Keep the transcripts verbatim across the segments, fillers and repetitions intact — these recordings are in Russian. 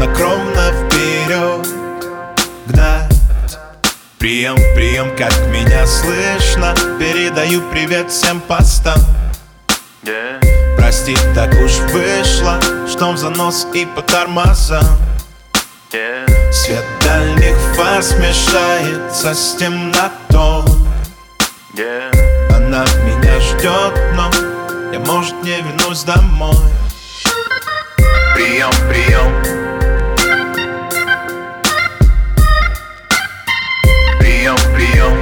хладнокровно вперед гнать. Прием, прием, как меня слышно. Передаю привет всем постам. yeah. Прости, так уж вышло, что в занос и по тормозам. yeah. Свет дальних фар смешается с темнотой. yeah. Она меня ждет, но я, может, не вернусь домой. Прием, прием. Прием, прием.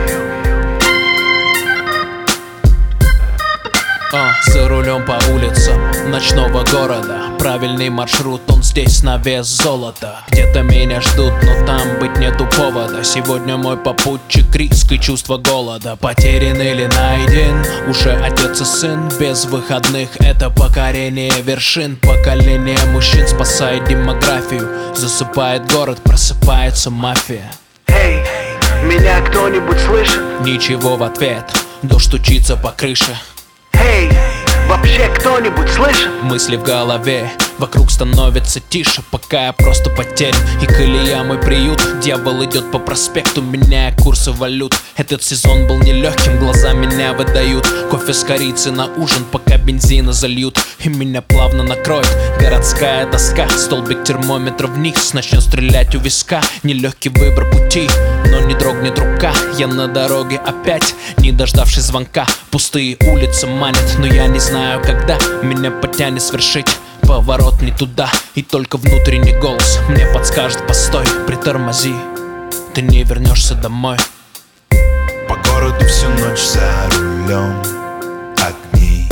А, за рулем по улицам ночного города. Правильный маршрут, он здесь на вес золота. Где-то меня ждут, но там быть нету повода. Сегодня мой попутчик риск и чувство голода. Потерян или найден, уже отец и сын. Без выходных это покорение вершин. Поколение мужчин спасает демографию. Засыпает город, просыпается мафия. Эй, меня кто-нибудь слышит? Ничего в ответ, дождь стучится по крыше. Эй, вообще кто-нибудь слышит? Мысли в голове, вокруг становится тише, пока я просто потерян. И колея мой приют, дьявол идет по проспекту, меняя курсы валют. Этот сезон был нелегким, глаза меня выдают. Кофе с корицей на ужин, пока бензина зальют. И меня плавно накроет городская доска. Столбик термометра вниз, начнет стрелять у виска. Нелегкий выбор пути, но не дрогнет рука. Я на дороге опять, не дождавшись звонка. Пустые улицы манят, но я не знаю, когда меня потянет свершить поворот не туда. И только внутренний голос мне подскажет: постой, притормози, ты не вернешься домой. По городу всю ночь за рулем огни.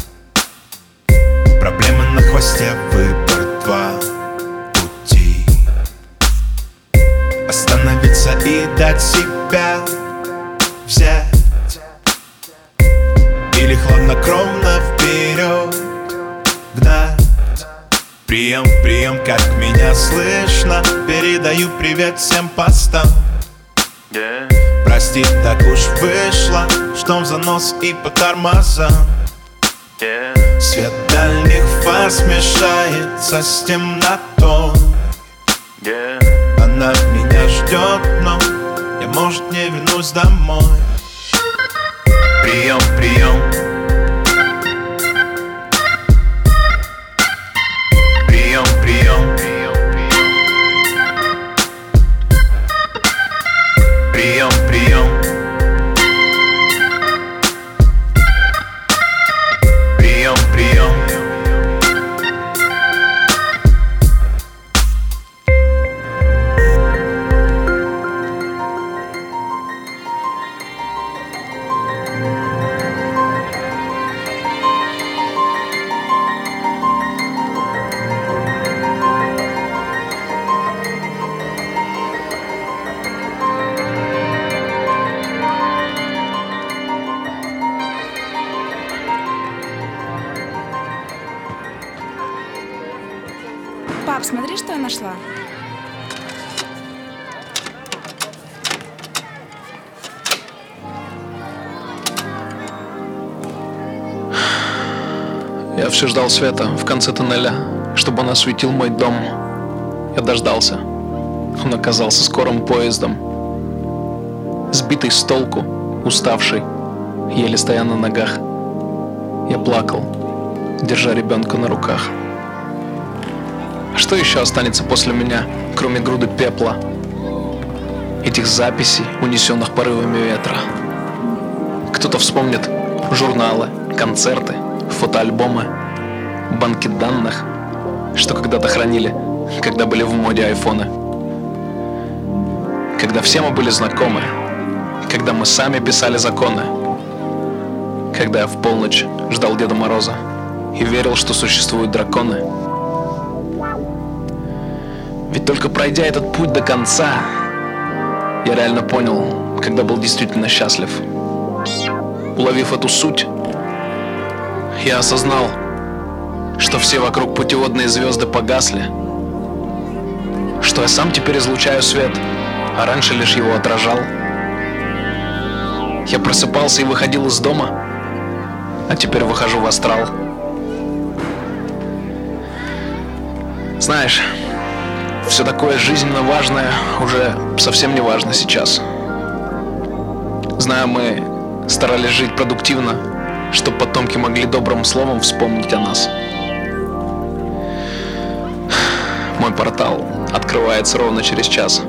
Проблемы на хвосте, выбор два пути. Остановиться и дать себя взять, или хладнокровно вперед гнать. Прием, прием, как меня слышно. Передаю привет всем постам. yeah. Прости, так уж вышло, что в занос и по тормозам. yeah. Свет дальних фар смешается с темнотой. yeah. Она меня ждет, но я, может, не вернусь домой. Прием, прием. Прием, прием. Прием, прием. Прием, прием. Пап, смотри, что я нашла. Я все ждал света в конце тоннеля, чтобы он осветил мой дом. Я дождался. Он оказался скорым поездом. Сбитый с толку, уставший, еле стоя на ногах. Я плакал, держа ребенка на руках. А что еще останется после меня, кроме груды пепла, этих записей, унесенных порывами ветра? Кто-то вспомнит журналы, концерты, фотоальбомы, банки данных, что когда-то хранили, когда были в моде айфоны. Когда все мы были знакомы, когда мы сами писали законы, когда я в полночь ждал Деда Мороза и верил, что существуют драконы. Ведь только пройдя этот путь до конца, я реально понял, когда был действительно счастлив. Уловив эту суть, я осознал, что все вокруг путеводные звезды погасли, что я сам теперь излучаю свет, а раньше лишь его отражал. Я просыпался и выходил из дома, а теперь выхожу в астрал. Знаешь, Все такое жизненно важное уже совсем не важно сейчас. Знаю, мы старались жить продуктивно, чтобы потомки могли добрым словом вспомнить о нас. Мой портал открывается ровно через час.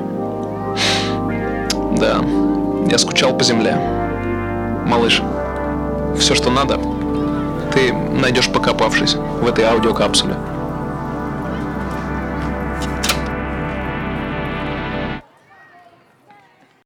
Да, я скучал по земле. Малыш, все, что надо, ты найдешь, покопавшись в этой аудиокапсуле.